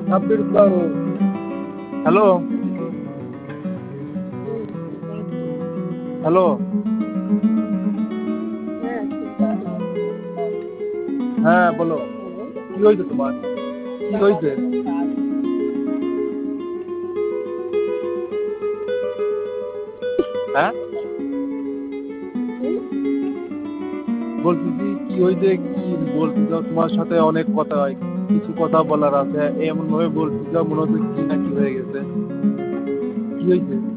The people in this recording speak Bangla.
Hello hello. হ্যাঁ বলো, কি হয়েছে তোমার? কি হয়েছে? হ্যাঁ বলতেছি কি হয়েছে, কি বলতে চাও? তোমার সাথে অনেক কথা হয়, কিছু কথা বলার আছে, এমন ভাবে বলতে চাও মনে হচ্ছে কি না কি হয়ে গেছে। কি হয়েছে?